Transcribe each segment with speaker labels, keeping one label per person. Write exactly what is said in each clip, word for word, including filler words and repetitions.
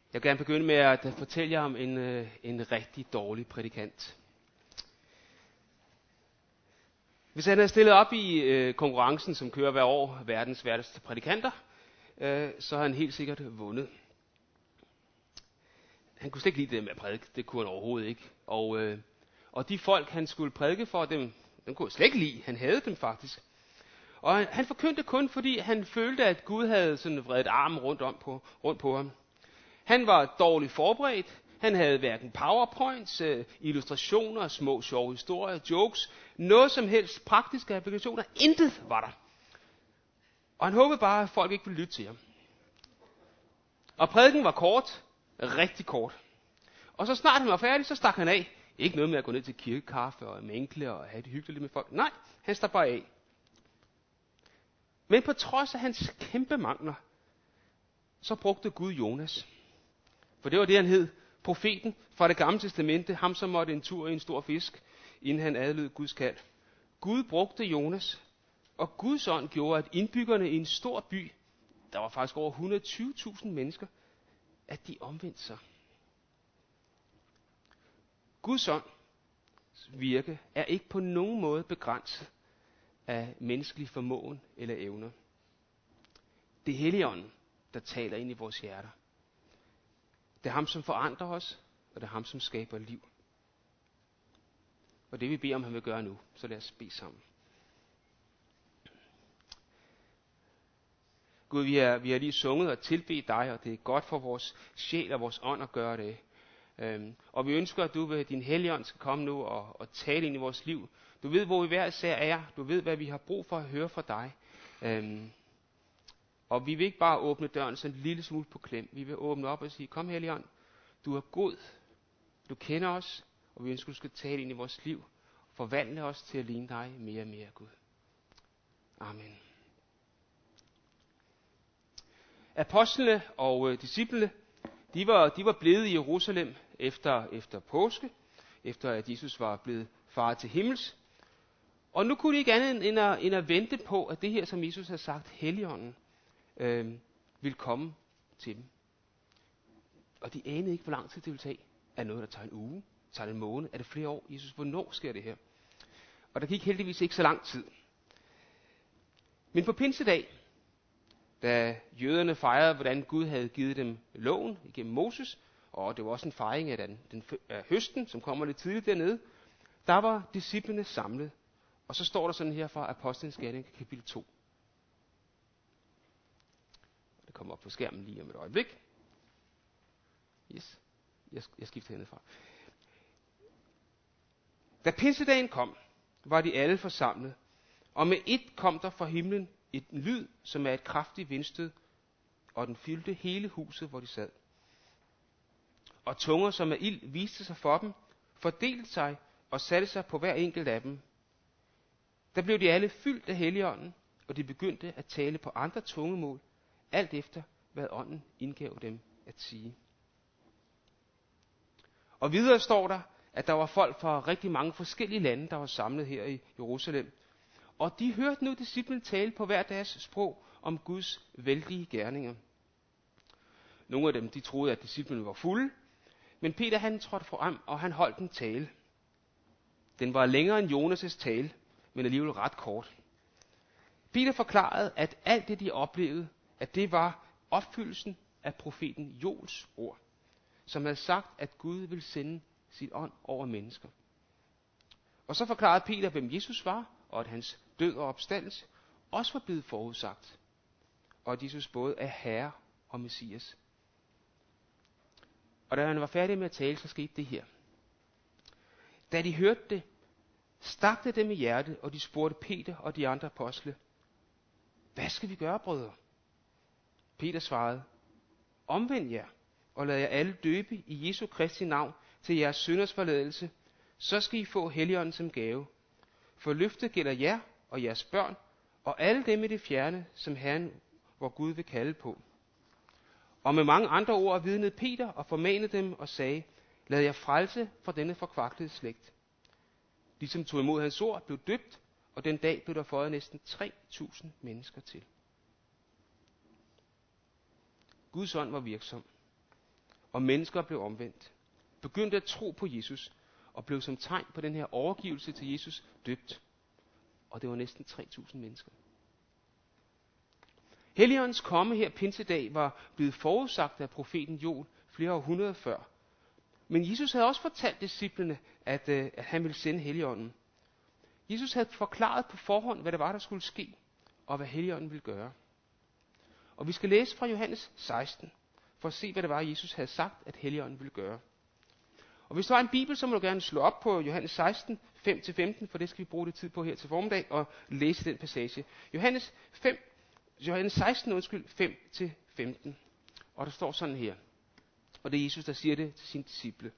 Speaker 1: Jeg vil gerne begynde med at fortælle jer om en, en rigtig dårlig prædikant. Hvis han havde stillet op i øh, konkurrencen, som kører hver år, verdens værste prædikanter, øh, så har han helt sikkert vundet. Han kunne slet ikke lide det med at prædike, det kunne han overhovedet ikke. Og, øh, og de folk, han skulle prædike for, dem, dem kunne han slet ikke lide. Han havde dem faktisk. Og han, han forkyndte kun, fordi han følte, at Gud havde sådan vredet armen rundt, om på, rundt på ham. Han var dårligt forberedt. Han havde hverken powerpoints, øh, illustrationer, små sjove historier, jokes, noget som helst praktiske applikationer. Intet var der. Og han håbede bare, at folk ikke ville lytte til ham. Og prædiken var kort, rigtig kort. Og så snart han var færdig, så stak han af. Ikke noget med at gå ned til kirkekaffe og mænkle og have det hyggeligt med folk. Nej, han stak bare af. Men på trods af hans kæmpe mangler, så brugte Gud Jonas. For det var det, han hed. Profeten fra det gamle testamente. Ham, som måtte en tur i en stor fisk, inden han adlød Guds kald. Gud brugte Jonas. Og Guds ånd gjorde, at indbyggerne i en stor by, der var faktisk over et hundrede og tyve tusind mennesker, at de omvendte sig. Guds ånd virke er ikke på nogen måde begrænset af menneskelig formåen eller evner. Det er Helligånden, der taler ind i vores hjerter. Det er ham, som forandrer os, og det er ham, som skaber liv. Og det vi beder om, han vil gøre nu, så lad os bede sammen. Gud, vi har, vi har lige sunget og tilbedt dig, og det er godt for vores sjæl og vores ånd at gøre det. Øhm, og vi ønsker, at du ved din Helligånd skal komme nu og, og tale ind i vores liv. Du ved, hvor vi hver især er. Du ved, hvad vi har brug for at høre fra dig. Øhm, og vi vil ikke bare åbne døren sådan en lille smule på klem. Vi vil åbne op og sige, kom Helligånd, du er god. Du kender os, og vi ønsker, at du skal tale ind i vores liv. Forvandle os til at ligne dig mere og mere, Gud. Amen. Apostlene og øh, disciplene, de var, de var blevet i Jerusalem efter, efter påske, efter at Jesus var blevet faret til himmels. Og nu kunne de ikke andet end at, end at vente på, at det her, som Jesus havde sagt, Helligånden, øh, ville komme til dem. Og de anede ikke, hvor lang tid det ville tage. Er noget, der tager en uge? Tager det en måned? Er det flere år? Jesus, hvornår sker det her? Og der gik heldigvis ikke så lang tid. Men på pinsedag, da jøderne fejrede, hvordan Gud havde givet dem loven igennem Moses, og det var også en fejring af den, den af høsten, som kommer lidt tidligt dernede, der var disciplene samlet. Og så står der sådan her fra Apostlenes Gerninger, kapitel to. Det kommer op på skærmen lige om et øjeblik. Yes, jeg, jeg skifter hernedefra. Da pinsedagen kom, var de alle forsamlet, og med ét kom der fra himlen et lyd, som er et kraftigt vindstød, og den fyldte hele huset, hvor de sad. Og tunger, som af ild, viste sig for dem, fordelte sig og satte sig på hver enkelt af dem. Der blev de alle fyldt af Helligånden, og de begyndte at tale på andre tungemål, alt efter hvad ånden indgav dem at sige. Og videre står der, at der var folk fra rigtig mange forskellige lande, der var samlet her i Jerusalem. Og de hørte nu disciplene tale på hver deres sprog om Guds vældige gerninger. Nogle af dem, de troede, at disciplene var fulde, men Peter han trådte frem, og han holdt en tale. Den var længere end Jonas' tale, men alligevel ret kort. Peter forklarede, at alt det, de oplevede, at det var opfyldelsen af profeten Joels ord, som havde sagt, at Gud ville sende sit ånd over mennesker. Og så forklarede Peter, hvem Jesus var, og at hans død og opstandelse også var blevet forudsagt, og at Jesus både er Herre og Messias. Og da han var færdig med at tale, så skete det her. Da de hørte det, stak det dem i hjertet, og de spurgte Peter og de andre apostle, hvad skal vi gøre, brødre? Peter svarede, omvend jer, og lad jer alle døbe i Jesu Kristi navn til jeres synders forladelse, så skal I få Helligånden som gave. For løftet gælder jer og jeres børn, og alle dem i det fjerne, som Herren, hvor Gud vil kalde på. Og med mange andre ord vidnede Peter og formanede dem og sagde, lad jer frelse fra denne forkvaklede slægt. De, som tog imod hans ord, blev døbt, og den dag blev der føjet næsten tre tusind mennesker til. Guds ånd var virksom. og mennesker blev omvendt, begyndte at tro på Jesus, og blev som tegn på den her overgivelse til Jesus døbt. Og det var næsten tre tusind mennesker. Helligåndens komme her pinsedag var blevet forudsagt af profeten Joel flere århundreder før. Men Jesus havde også fortalt disciplene, at, øh, at han ville sende Helligånden. Jesus havde forklaret på forhånd, hvad det var, der skulle ske, og hvad Helligånden ville gøre. Og vi skal læse fra Johannes seksten, for at se, hvad det var, Jesus havde sagt, at Helligånden ville gøre. Og hvis du har en bibel, så må du gerne slå op på Johannes seksten, fem til femten, for det skal vi bruge lidt tid på her til formiddag, og læse den passage. Johannes, fem, Johannes seksten, undskyld, fem til femten. Og der står sådan her, og det er Jesus, der siger det til sine disciple.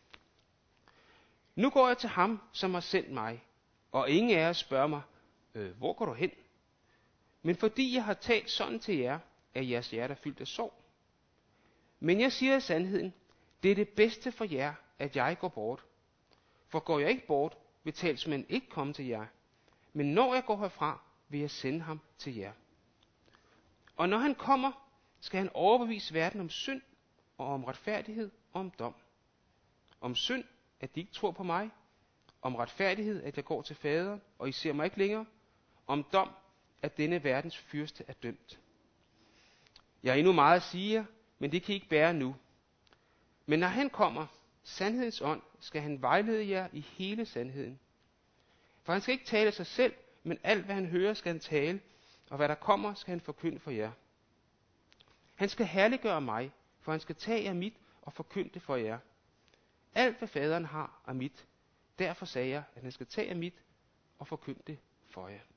Speaker 1: Nu går jeg til ham, som har sendt mig, og ingen af jer spørger mig, øh, hvor går du hen? Men fordi jeg har talt sådan til jer, er jeres hjerte fyldt af sorg. Men jeg siger i sandheden, det er det bedste for jer, at jeg går bort. For går jeg ikke bort, vil talsmanden ikke komme til jer. Men når jeg går herfra, vil jeg sende ham til jer. Og når han kommer, skal han overbevise verden om synd, og om retfærdighed og om dom. Om synd, at de ikke tror på mig. Om retfærdighed, at jeg går til faderen, og I ser mig ikke længere. Om dom, at denne verdens fyrste er dømt. Jeg har endnu meget at sige jer, men det kan I ikke bære nu. Men når han kommer, sandhedens ånd, skal han vejlede jer i hele sandheden. For han skal ikke tale af sig selv, men alt hvad han hører, skal han tale, og hvad der kommer, skal han forkynde for jer. Han skal herliggøre mig, for han skal tage af mit og forkynde det for jer. Alt hvad faderen har er mit. Derfor sagde jeg, at han skal tage af mit og forkynde det for jer.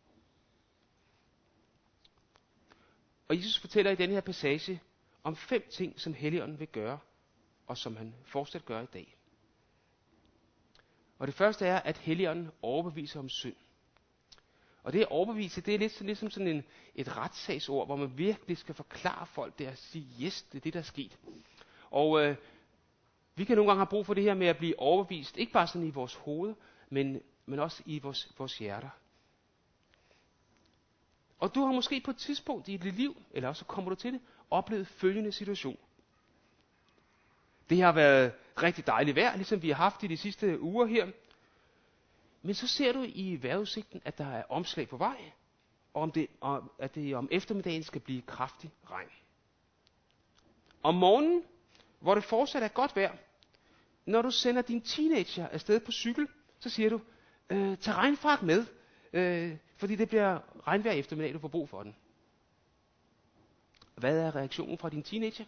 Speaker 1: Og Jesus fortæller i denne her passage om fem ting, som Helligånden vil gøre, og som han fortsat gør i dag. Og det første er, at Helligånden overbeviser om synd. Og det at overbevise, det er lidt ligesom sådan en, et retssagsord, hvor man virkelig skal forklare folk det og sige, yes, det er det, der er sket. Og øh, vi kan nogle gange have brug for det her med at blive overbevist, ikke bare sådan i vores hoved, men, men også i vores, vores hjerter. Og du har måske på et tidspunkt i dit liv, eller også kommer du til det, oplevet følgende situation. Det har været rigtig dejligt vejr, ligesom vi har haft i de sidste uger her. Men så ser du i vejrudsigten, at der er omslag på vej, og om det, og at det om eftermiddagen skal blive kraftig regn. Om morgenen, hvor det fortsat er godt vejr, når du sender din teenager afsted på cykel, så siger du, øh, tag regnfrakke med, øh, fordi det bliver regnvejr eftermiddag, du får brug for den. Hvad er reaktionen fra din teenager?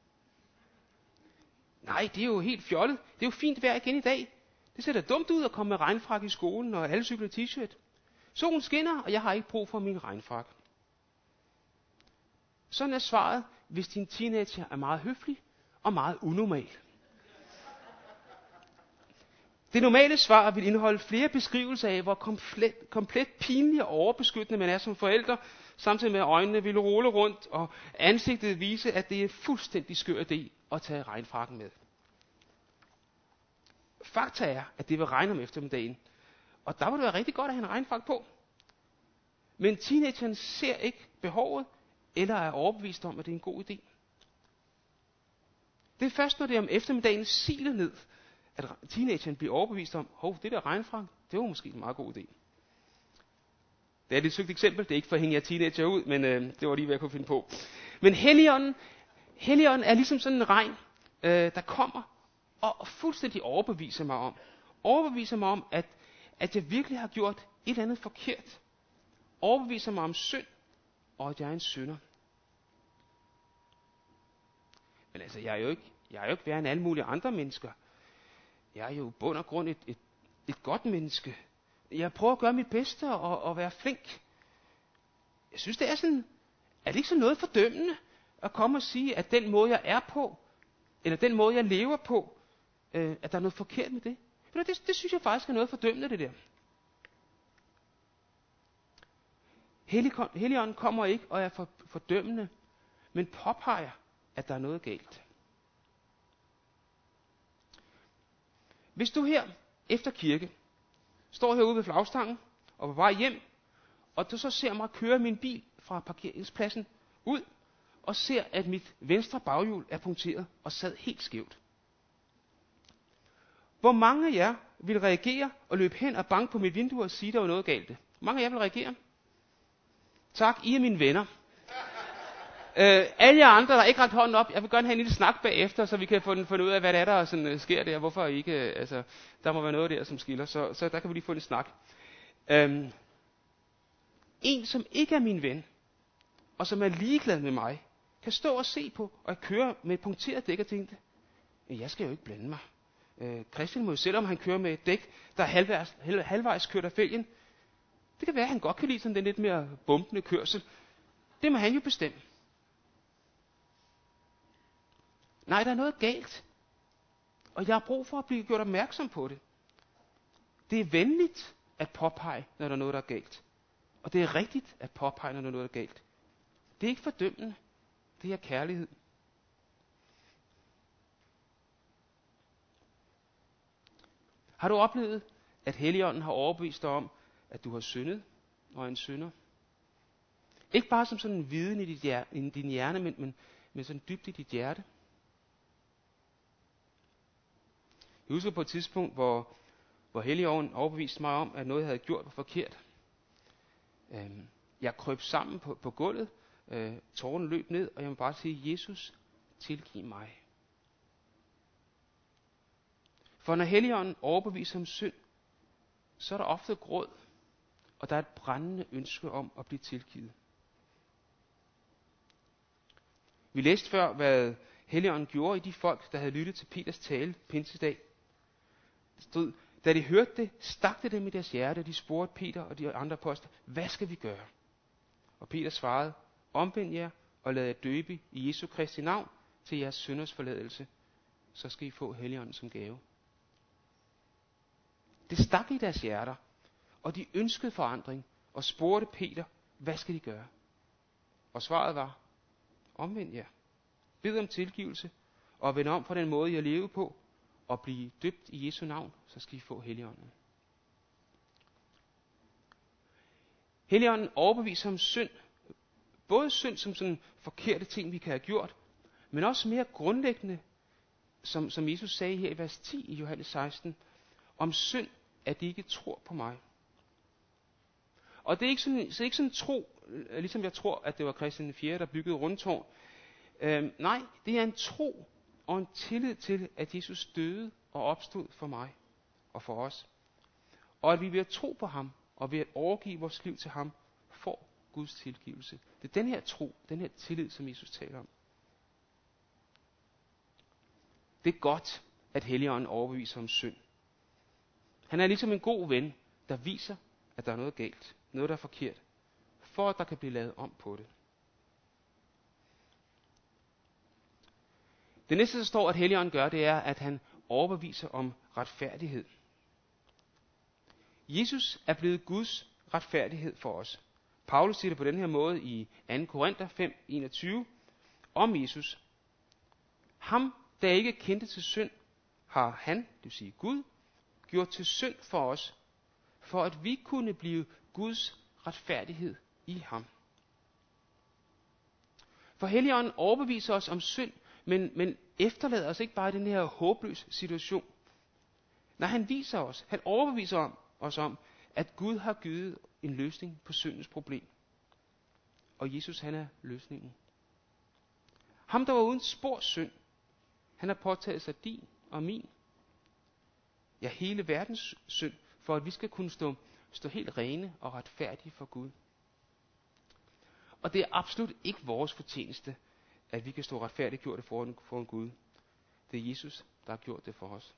Speaker 1: Nej, det er jo helt fjollet. Det er jo fint vejr igen i dag. Det ser da dumt ud at komme med regnfrakke i skolen, og alle cykler t-shirt. Solen skinner, og jeg har ikke brug for min regnfrakke. Sådan er svaret, hvis din teenager er meget høflig og meget unormal. Det normale svar vil indeholde flere beskrivelser af, hvor komplet, komplet pinlig og overbeskyttende man er som forældre, samtidig med øjnene ville rulle rundt, og ansigtet vise, at det er fuldstændig skør idé at tage regnfrakken med. Fakta er, at det vil regne om eftermiddagen, og der vil det være rigtig godt at have en regnfrakke på. Men teenageren ser ikke behovet, eller er overbevist om, at det er en god idé. Det er først, når det om eftermiddagen siler ned, at teenageren bliver overbevist om, hov, det der regnfrakke, det var måske en meget god idé. Det er et lidt søgt eksempel, det er ikke for at hænge jer teenager ud, men øh, det var lige, hvad jeg kunne finde på. Men Helligånden, Helligånden er ligesom sådan en regn, øh, der kommer og fuldstændig overbeviser mig om, overbeviser mig om, at, at jeg virkelig har gjort et eller andet forkert. Overbeviser mig om synd, og at jeg er en synder. Men altså, jeg er jo ikke, jeg er jo ikke værre end alle mulige andre mennesker. Jeg er jo i bund og grund et, et, et godt menneske. Jeg prøver at gøre mit bedste og, og være flink. Jeg synes, det er sådan, er det ikke sådan noget fordømmende at komme og sige, at den måde, jeg er på, eller den måde, jeg lever på, øh, at der er noget forkert med det? Det, det, det synes jeg faktisk er noget fordømmende, det der. Helligånden kommer ikke og er for, fordømmende, men påpeger, at der er noget galt. Hvis du her efter kirke står herude ved flagstangen og på vej hjem, og du så ser mig køre min bil fra parkeringspladsen ud, og ser, at mit venstre baghjul er punkteret og sad helt skævt. Hvor mange af jer vil reagere og løbe hen og banke på mit vindue og sige, at der var noget galt? Hvor mange af jer vil reagere? Tak, I er mine venner. Øh, alle jer andre, der ikke ret hånden op, jeg vil gerne have en lille snak bagefter, så vi kan få finde ud af, hvad det er, der sådan, uh, sker der. Hvorfor ikke, uh, altså, der må være noget der, som skiller, så, så der kan vi lige få en snak. Øhm, en, som ikke er min ven, og som er ligeglad med mig, kan stå og se på, og køre med et punkteret dæk og tænke, jeg skal jo ikke blande mig. Øh, Christian må jo, selvom han kører med et dæk, der er halvvejs, halvvejs kørt af fælgen, det kan være, at han godt kan lide sådan den lidt mere bumpende kørsel. Det må han jo bestemme. Nej, der er noget galt. Og jeg har brug for at blive gjort opmærksom på det. Det er venligt at påpege, når der er noget, der er galt. Og det er rigtigt at påpege, når der er noget, der er galt. Det er ikke fordømmende. Det er kærlighed. Har du oplevet, at Helligånden har overbevist dig om, at du har syndet og er en synder? Ikke bare som sådan en viden i, dit hjerte, i din hjerne, men, men, men sådan dybt i dit hjerte. Jeg husker på et tidspunkt, hvor, hvor Helligånden overbeviste mig om, at noget, jeg havde gjort, var forkert. Øhm, jeg krøb sammen på, på gulvet, øh, tårerne løb ned, og jeg må bare sige, Jesus, tilgiv mig. For når Helligånden overbeviser om synd, så er der ofte gråd, og der er et brændende ønske om at blive tilgivet. Vi læste før, hvad Helligånden gjorde i de folk, der havde lyttet til Peters tale pinsedag. Det stod, da de hørte det, stak det dem i deres hjerte, og de spurgte Peter og de andre apostler, hvad skal vi gøre? Og Peter svarede, omvend jer og lad jer døbe i Jesu Kristi navn til jeres synders forladelse, så skal I få Helligånden som gave. Det stak i deres hjerter, og de ønskede forandring, og spurgte Peter, hvad skal de gøre? Og svaret var, omvend jer, bed om tilgivelse, og vend om fra den måde, jeg lever på, og blive døbt i Jesu navn, så skal I få Helligånden. Helligånden overbeviser om synd, både synd som sådan forkerte ting, vi kan have gjort, men også mere grundlæggende, som, som Jesus sagde her i vers ti i Johannes seksten, om synd, at de ikke tror på mig. Og det er ikke sådan, så det er ikke sådan en tro, ligesom jeg tror, at det var Christian den fjerde, der byggede rundtårn. Øhm, nej, det er en tro og en tillid til, at Jesus døde og opstod for mig og for os. Og at vi ved at tro på ham, og ved at overgive vores liv til ham, får Guds tilgivelse. Det er den her tro, den her tillid, som Jesus taler om. Det er godt, at Helligånden overbeviser om synd. Han er ligesom en god ven, der viser, at der er noget galt, noget der er forkert, for at der kan blive lavet om på det. Det næste, der står, at Helligånden gør, det er, at han overbeviser om retfærdighed. Jesus er blevet Guds retfærdighed for os. Paulus siger det på den her måde i anden Korinther fem enogtyve om Jesus. Ham, der ikke kendte til synd, har han, det vil sige Gud, gjort til synd for os, for at vi kunne blive Guds retfærdighed i ham. For Helligånden overbeviser os om synd, men, men efterlader os ikke bare i den her håbløse situation. Nej, han viser os, han overbeviser om, os om, at Gud har givet en løsning på syndens problem. Og Jesus, han er løsningen. Ham, der var uden spor synd, han har påtaget sig din og min, ja hele verdens synd, for at vi skal kunne stå, stå helt rene og retfærdige for Gud. Og det er absolut ikke vores fortjeneste, at vi kan stå retfærdiggjorte foran, foran Gud. Det er Jesus, der har gjort det for os.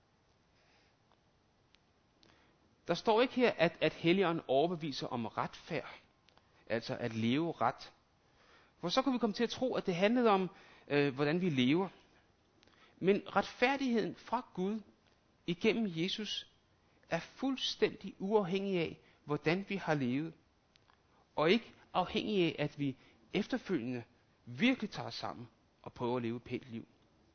Speaker 1: Der står ikke her, at, at Helligånden overbeviser om retfærd, altså at leve ret. For så kan vi komme til at tro, at det handlede om, øh, hvordan vi lever. Men retfærdigheden fra Gud igennem Jesus er fuldstændig uafhængig af, hvordan vi har levet. Og ikke afhængig af, at vi efterfølgende virkelig tager os sammen og prøver at leve et pænt liv.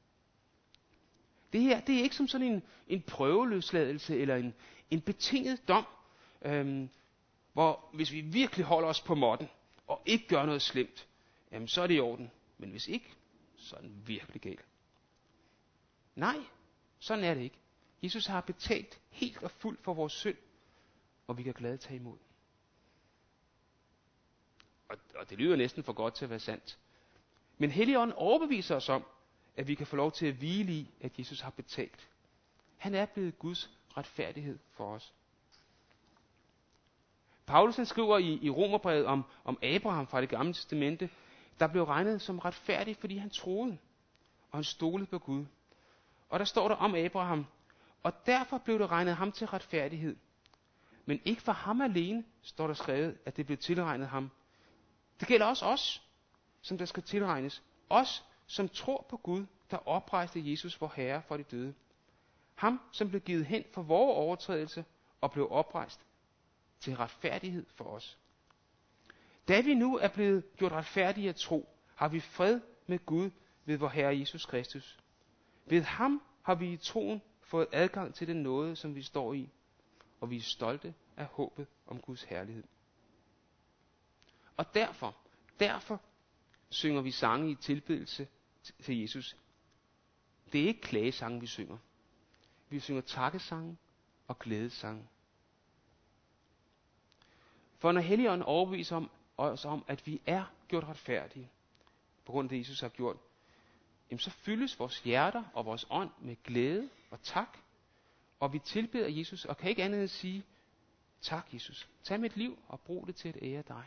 Speaker 1: Det her, det er ikke som sådan en, en prøveløsladelse eller en, en betinget dom, øhm, hvor hvis vi virkelig holder os på måtten og ikke gør noget slemt, jamen så er det i orden. Men hvis ikke, så er den virkelig gal. Nej, sådan er det ikke. Jesus har betalt helt og fuldt for vores synd, og vi kan glade tage imod. Og, og det lyder næsten for godt til at være sandt. Men Helligånden overbeviser os om, at vi kan få lov til at hvile i, at Jesus har betalt. Han er blevet Guds retfærdighed for os. Paulus han skriver i, i Romerbrevet om, om Abraham fra det gamle testamente, der blev regnet som retfærdig, fordi han troede, og han stolede på Gud. Og der står der om Abraham, og derfor blev det regnet ham til retfærdighed. Men ikke for ham alene, står der skrevet, at det blev tilregnet ham. Det gælder også os, som der skal tilregnes. Os, som tror på Gud, der oprejste Jesus, vor Herre, for de døde. Ham, som blev givet hen for vores overtrædelse og blev oprejst til retfærdighed for os. Da vi nu er blevet gjort retfærdige af tro, har vi fred med Gud ved vor Herre Jesus Kristus. Ved ham har vi i troen fået adgang til den nåde, som vi står i, og vi er stolte af håbet om Guds herlighed. Og derfor, derfor synger vi sange i tilbedelse til Jesus. Det er ikke klagesange, vi synger. Vi synger takkesange og glædesange. For når Helligånden overbeviser om, os om, at vi er gjort retfærdige, på grund af det, Jesus har gjort, jamen så fyldes vores hjerter og vores ånd med glæde og tak, og vi tilbeder Jesus, og kan ikke andet end sige, tak Jesus, tag mit liv og brug det til at ære dig.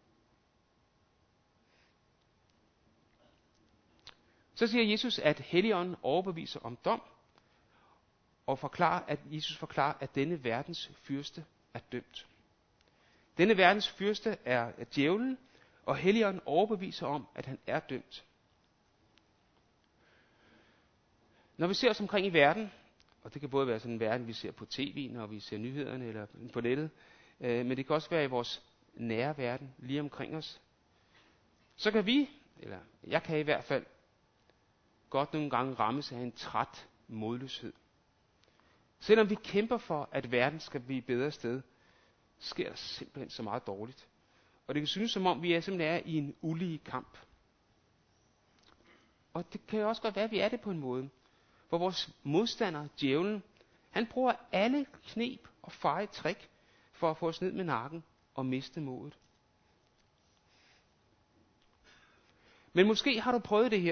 Speaker 1: Så siger Jesus, at Helligånden overbeviser om dom, og forklarer, at Jesus forklarer, at denne verdens fyrste er dømt. Denne verdens fyrste er, er djævlen, og Helligånden overbeviser om, at han er dømt. Når vi ser os omkring i verden, og det kan både være sådan en verden, vi ser på tv, når vi ser nyhederne eller på nettet, øh, men det kan også være i vores nære verden, lige omkring os, så kan vi, eller jeg kan i hvert fald, godt nogle gange rammes af en træt modløshed. Selvom vi kæmper for, at verden skal blive et bedre sted, sker der simpelthen så meget dårligt. Og det kan synes som om, vi er simpelthen er i en ulige kamp. Og det kan jo også godt være, at vi er det på en måde. Hvor vores modstander, djævlen, han bruger alle knep og feje trick for at få os ned med nakken og miste modet. Men måske har du prøvet det her.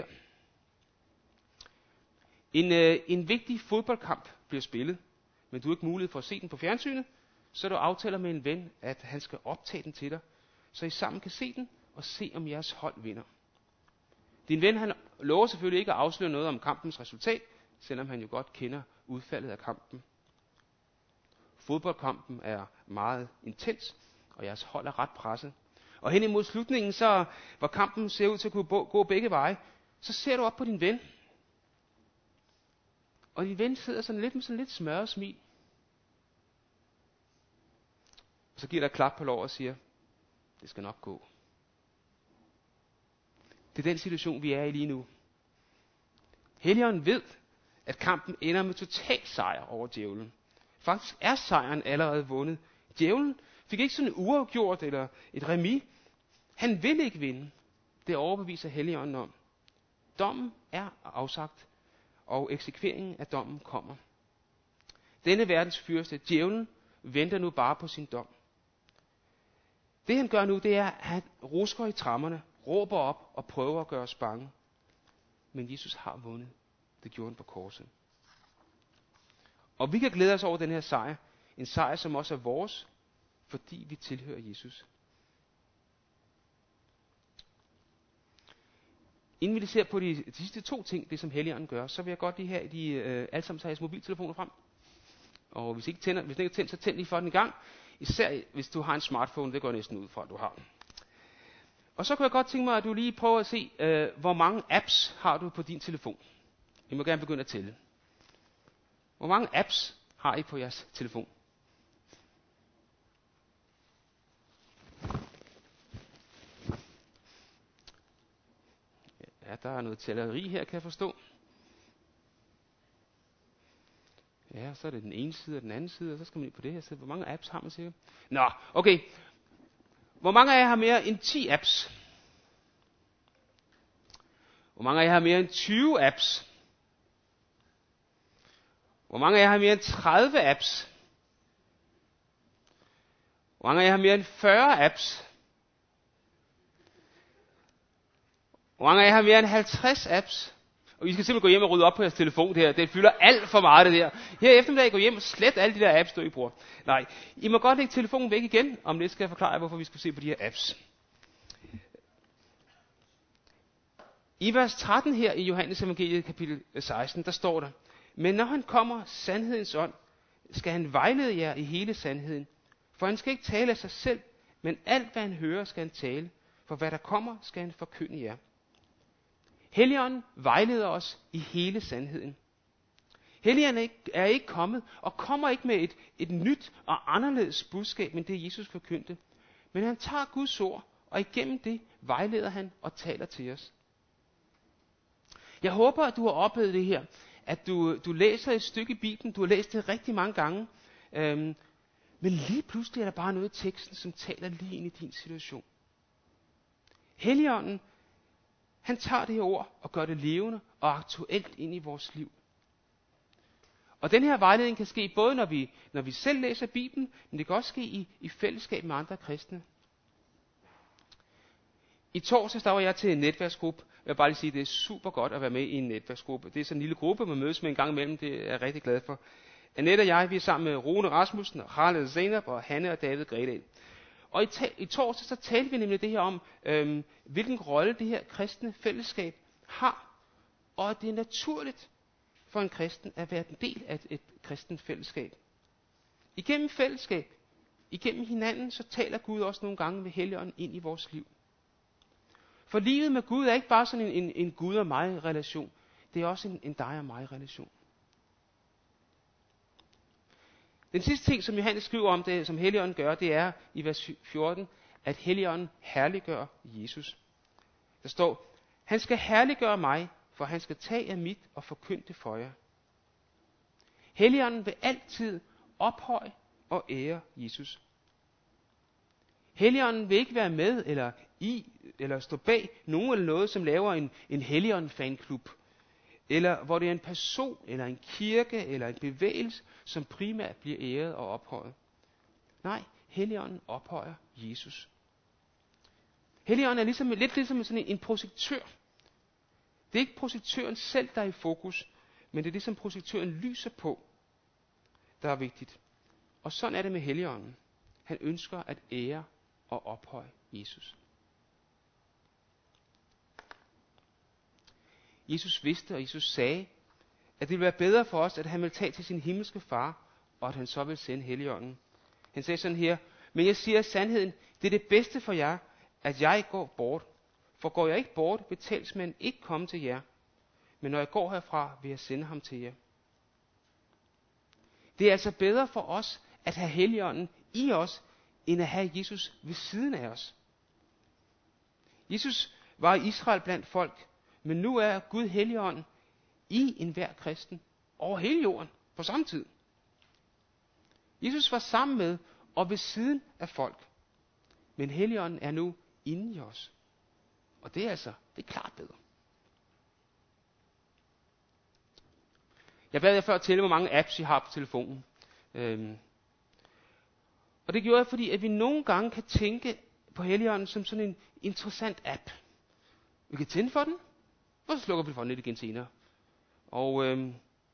Speaker 1: En, øh, en vigtig fodboldkamp bliver spillet, men du har ikke mulighed for at se den på fjernsynet, så du aftaler med en ven, at han skal optage den til dig, så I sammen kan se den og se, om jeres hold vinder. Din ven han lover selvfølgelig ikke at afsløre noget om kampens resultat, selvom han jo godt kender udfaldet af kampen. Fodboldkampen er meget intens, og jeres hold er ret presset. Og hen imod slutningen, så, hvor kampen ser ud til at kunne gå begge veje, så ser du op på din ven. Og din ven sidder sådan lidt med sådan lidt smørret smil. Og så giver der et klap på låret og siger, det skal nok gå. Det er den situation, vi er i lige nu. Helligånden ved, at kampen ender med total sejr over djævlen. Faktisk er sejren allerede vundet. Djævlen fik ikke sådan en uafgjort eller et remis. Han vil ikke vinde. Det overbeviser Helligånden om. Dommen er afsagt, og eksekveringen af dommen kommer. Denne verdens fyrste, djævlen, venter nu bare på sin dom. Det han gør nu, det er, at han rusker i trammerne, råber op og prøver at gøre os bange. Men Jesus har vundet. Det gjorde han på korset. Og vi kan glæde os over den her sejr. En sejr, som også er vores, fordi vi tilhører Jesus. Inden vi lige ser på de, de sidste to ting, det som Helligånden gør, så vil jeg godt lige have, at de øh, alle sammen tager jeres mobiltelefoner frem. Og hvis I ikke tænder, hvis den ikke er tændt, så tænd lige for den i gang. Især hvis du har en smartphone, det går næsten ud fra, at du har. Og så kunne jeg godt tænke mig, at du lige prøver at se, øh, hvor mange apps har du på din telefon. I må gerne begynde at tælle. Hvor mange apps har I på jeres telefon? Ja, der er noget tælleri her, kan jeg forstå. Ja, så er det den ene side og den anden side, og så skal man ind på det her side. Hvor mange apps har man sikkert? Nå, okay. Hvor mange af jer har mere end ti apps? Hvor mange af jer har mere end tyve apps? Hvor mange af jer har mere end tredive apps? Hvor mange af jer har mere end fyrre apps? Hvor mange af jer har mere end halvtreds apps? Og I skal simpelthen gå hjem og rydde op på jeres telefon det her. Det fylder alt for meget det der. Her i eftermiddag gå hjem og slet alle de der apps, du I bruger. Nej, I må godt lægge telefonen væk igen. Om lidt skal jeg forklare jer, hvorfor vi skal se på de her apps. I vers tretten her i Johannes evangeliet kapitel seksten, der står der: Men når han kommer, sandhedens ånd, skal han vejlede jer i hele sandheden. For han skal ikke tale af sig selv, men alt hvad han hører, skal han tale. For hvad der kommer, skal han forkynde jer. Helligånden vejleder os i hele sandheden. Helligånden er ikke kommet og kommer ikke med et, et nyt og anderledes budskab, end det Jesus forkyndte. Men han tager Guds ord, og igennem det vejleder han og taler til os. Jeg håber, at du har oplevet det her, at du, du læser et stykke i Bibelen, du har læst det rigtig mange gange, øhm, men lige pludselig er der bare noget i teksten, som taler lige ind i din situation. Helligånden, han tager det her ord og gør det levende og aktuelt ind i vores liv. Og den her vejledning kan ske både når vi, når vi selv læser Bibelen, men det kan også ske i, i fællesskab med andre kristne. I torsdags der var jeg til en netværksgruppe. Jeg vil bare lige sige, at det er super godt at være med i en netværksgruppe. Det er sådan en lille gruppe, man mødes med en gang imellem. Det er jeg rigtig glad for. Annette og jeg, vi er sammen med Rune Rasmussen, Harald Zeynep og Hanne og David Gredal. Og i, ta- i torsdag så talte vi nemlig det her om, øhm, hvilken rolle det her kristne fællesskab har. Og at det er naturligt for en kristen at være en del af et, et kristent fællesskab. Igennem fællesskab, igennem hinanden, så taler Gud også nogle gange ved Helligånden ind i vores liv. For livet med Gud er ikke bare sådan en, en, en Gud og mig relation. Det er også en, en dig og mig relation. Den sidste ting, som Johannes skriver om det, som Helligånden gør, det er i vers fjorten, at Helligånden herliggør Jesus. Der står: Han skal herliggøre mig, for han skal tage af mit og forkynde det for jer. Helligånden vil altid ophøje og ære Jesus. Helligånden vil ikke være med eller i eller stå bag nogen eller noget, som laver en, en Helligånden-fanklub. Eller hvor det er en person, eller en kirke, eller en bevægelse, som primært bliver æret og ophøjet. Nej, Helligånden ophøjer Jesus. Helligånden er ligesom, lidt ligesom sådan en, en projektør. Det er ikke projektøren selv, der er i fokus, men det er det, som projektøren lyser på, der er vigtigt. Og sådan er det med Helligånden. Han ønsker at ære og ophøje Jesus. Jesus vidste, og Jesus sagde, at det ville være bedre for os, at han ville tage til sin himmelske far, og at han så ville sende Helligånden. Han sagde sådan her: Men jeg siger sandheden, det er det bedste for jer, at jeg går bort. For går jeg ikke bort, vil talsmanden ikke komme til jer. Men når jeg går herfra, vil jeg sende ham til jer. Det er altså bedre for os at have Helligånden i os, end at have Jesus ved siden af os. Jesus var i Israel blandt folk, men nu er Gud Helligånden i enhver kristen over hele jorden på samme tid. Jesus var sammen med og ved siden af folk, men Helligånden er nu inde i os. Og det er altså, det er klart bedre. Jeg bad jer før at tælle, hvor mange apps I har på telefonen. Øhm. Og det gjorde jeg, fordi at vi nogle gange kan tænke på Helligånden som sådan en interessant app. Vi kan tænde for den, og så slukker vi for den lidt igen senere. Og øhm,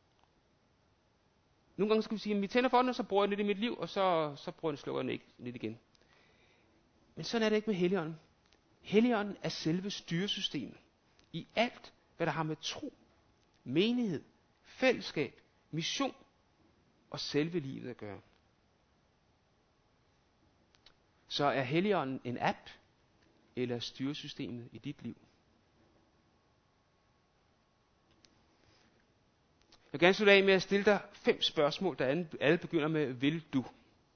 Speaker 1: nogle gange skal vi sige, at vi tænder for den, og så bruger jeg den lidt i mit liv, og så, så bruger jeg den, slukker den ikke lidt igen. Men sådan er det ikke med Helligånden. Helligånden er selve styresystemet i alt, hvad der har med tro, menighed, fællesskab, mission og selve livet at gøre. Så er Helligånden en app eller styresystemet i dit liv? Jeg vil gerne slutte af med at stille dig fem spørgsmål, der alle begynder med: vil du?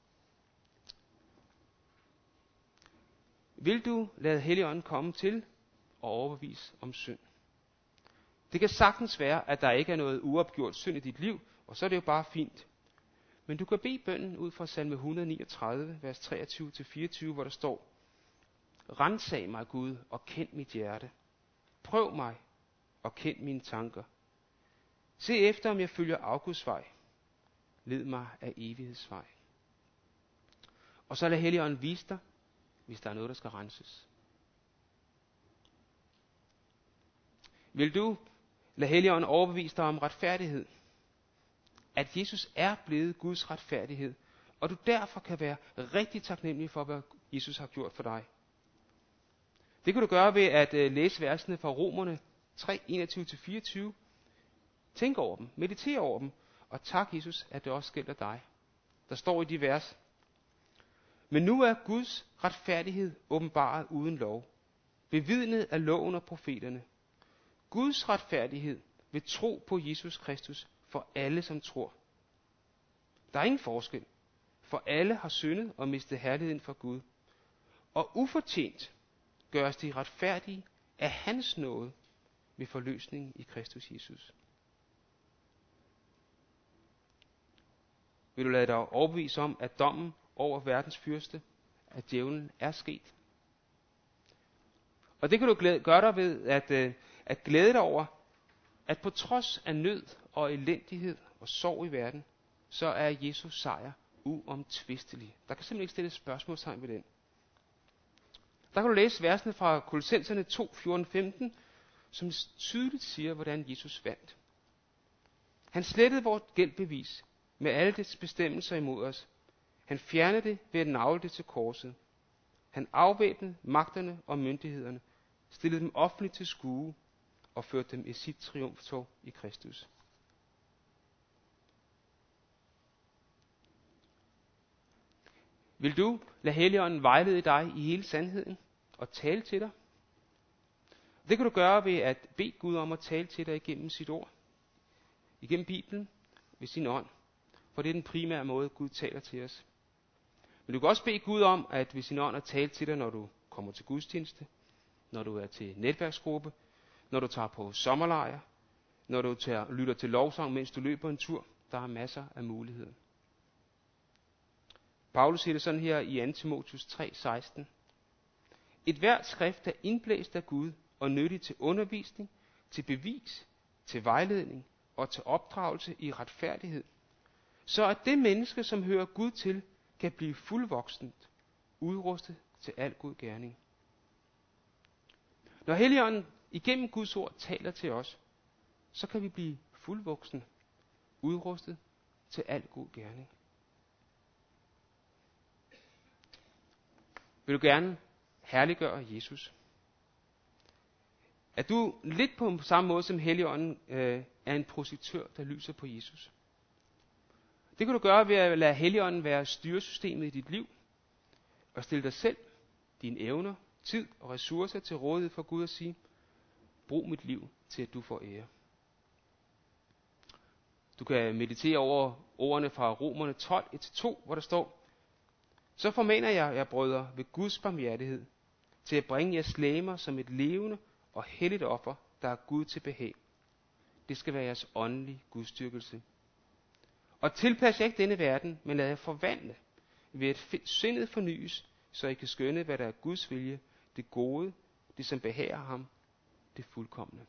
Speaker 1: Vil du lade Helligånden komme til og overbevise om synd? Det kan sagtens være, at der ikke er noget uopgjort synd i dit liv, og så er det jo bare fint. Men du kan bede bønnen ud fra salme et hundrede niogtredive, vers treogtyve til fireogtyve, hvor der står: Ransag mig, Gud, og kend mit hjerte. Prøv mig, og kend mine tanker. Se efter, om jeg følger afguds vej. Led mig af evighedsvej. Og så lad Helligånden vise dig, hvis der er noget, der skal renses. Vil du lade Helligånden overbevise dig om retfærdighed? At Jesus er blevet Guds retfærdighed, og du derfor kan være rigtig taknemmelig for, hvad Jesus har gjort for dig. Det kan du gøre ved at uh, læse versene fra Romerne tre, enogtyve til fireogtyve. Tænk over dem, meditere over dem, og tak Jesus, at det også gælder dig. Der står i de vers: Men nu er Guds retfærdighed åbenbaret uden lov, bevidnet af loven og profeterne. Guds retfærdighed ved tro på Jesus Kristus for alle, som tror. Der er ingen forskel, for alle har syndet og mistet herligheden for Gud. Og ufortjent gøres de retfærdige af hans nåde ved forløsningen i Kristus Jesus. Vil du lade dig overbevise om, at dommen over verdens fyrste, at djævlen er sket? Og det kan du glæde, gøre dig ved at, øh, at glæde dig over, at på trods af nød og elendighed og sorg i verden, så er Jesus sejr uomtvistelig. Der kan simpelthen ikke stille spørgsmålstegn ved den. Der kan du læse versene fra Kolossenserne to, fjorten, femten, som tydeligt siger, hvordan Jesus vandt. Han slettede vores gældbevis med alle dets bestemmelser imod os. Han fjernede det ved at nagle det til korset. Han afvæbnede magterne og myndighederne, stillede dem offentligt til skue og førte dem i sit triumftog i Kristus. Vil du lade Helligånden vejlede dig i hele sandheden og tale til dig? Det kan du gøre ved at bede Gud om at tale til dig igennem sit ord, igennem Bibelen, ved sin ånd, for det er den primære måde, Gud taler til os. Men du kan også bede Gud om, at ved sin ånd at tale til dig, når du kommer til gudstjeneste, når du er til netværksgruppe, når du tager på sommerlejr, når du tager, lytter til lovsang, mens du løber en tur. Der er masser af muligheder. Paulus siger det sådan her i anden Timotheus tre, seksten. Et hvert skrift er indblæst af Gud og nyttig til undervisning, til bevis, til vejledning og til opdragelse i retfærdighed, så at det menneske, som hører Gud til, kan blive fuldvoksent, udrustet til al god gerning. Når Helligånden igennem Guds ord taler til os, så kan vi blive fuldvoksne, udrustet til al god gerning. Vil du gerne herliggøre Jesus? Er du lidt på samme måde som Helligånden øh, er en projektør, der lyser på Jesus? Det kan du gøre ved at lade Helligånden være styresystemet i dit liv, og stille dig selv, dine evner, tid og ressourcer til rådighed for Gud og sige, brug mit liv til at du får ære. Du kan meditere over ordene fra Romerne tolv, et til to, hvor der står, så formaner jeg jer, brødre, ved Guds barmhjertighed, til at bringe jeres legemer som et levende og helligt offer, der er Gud til behag. Det skal være jeres åndelige gudstyrkelse. Og tilpas jer ikke denne verden, men lad jer forvandle, ved at sindet fornyes, så I kan skønne, hvad der er Guds vilje, det gode, det som behager ham, det fuldkomne.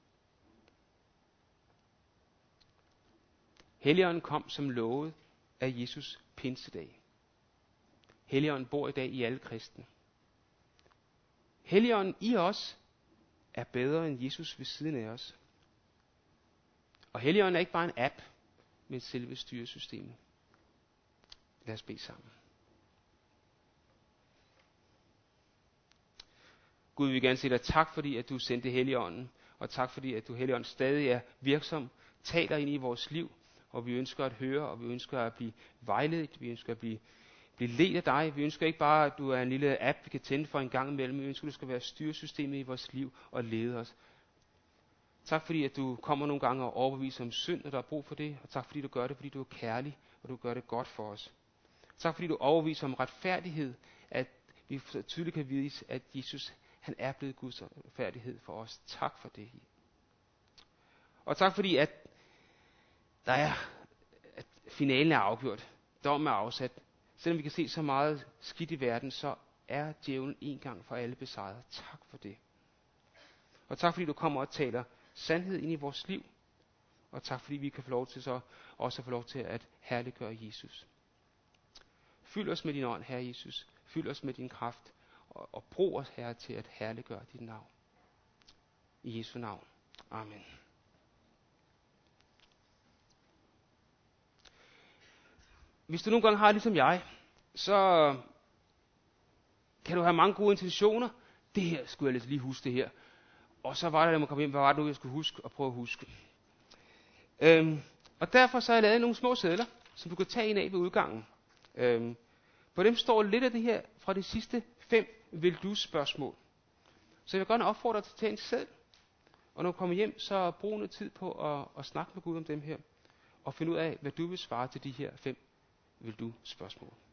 Speaker 1: Helligånden kom som lovet af Jesus pinsedag. Helligånden bor i dag i alle kristne. Helligånden i os er bedre end Jesus ved siden af os. Og Helligånden er ikke bare en app, men selve styresystemet. Lad os bede sammen. Gud, vi vil gerne sige dig tak, fordi at du sendte Helligånden, og tak fordi at du, Helligånden, stadig er virksom, taler ind i vores liv, og vi ønsker at høre, og vi ønsker at blive vejledet, vi ønsker at blive, blive ledt af dig. Vi ønsker ikke bare, at du er en lille app, vi kan tænde for en gang imellem, vi ønsker, at du skal være styresystemet i vores liv og lede os. Tak fordi, at du kommer nogle gange og overbeviser om synd, når der er brug for det, og tak fordi du gør det, fordi du er kærlig, og du gør det godt for os. Tak fordi du overbeviser om retfærdighed, at vi tydeligt kan vise, at Jesus, han er blevet Guds retfærdighed for os. Tak for det. Og tak fordi, at der er, at finalen er afgjort, dommen er afsat. Selvom vi kan se så meget skidt i verden, så er djævlen en gang for alle besejret. Tak for det. Og tak fordi du kommer og taler sandhed ind i vores liv. Og tak fordi vi kan få lov til så også få lov til at herliggøre Jesus. Fyld os med din ånd, Herre Jesus. Fyld os med din kraft. Og, og brug os, Herre, til at herliggøre dit navn. I Jesu navn. Amen. Hvis du nogle gange har ligesom jeg, så kan du have mange gode intentioner. Det her skulle jeg lige huske det her. Og så var det, da man kom hjem, hvad var det nu, jeg skulle huske og prøve at huske. Øhm, og derfor så har jeg lavet nogle små sedler, som du kan tage en af ved udgangen. Øhm, på dem står lidt af det her fra de sidste fem vil du spørgsmål. Så jeg vil gerne opfordre dig til at tage en seddel. Og når du kommer hjem, så brug noget tid på at, at snakke med Gud om dem her. Og finde ud af, hvad du vil svare til de her fem vil du spørgsmål.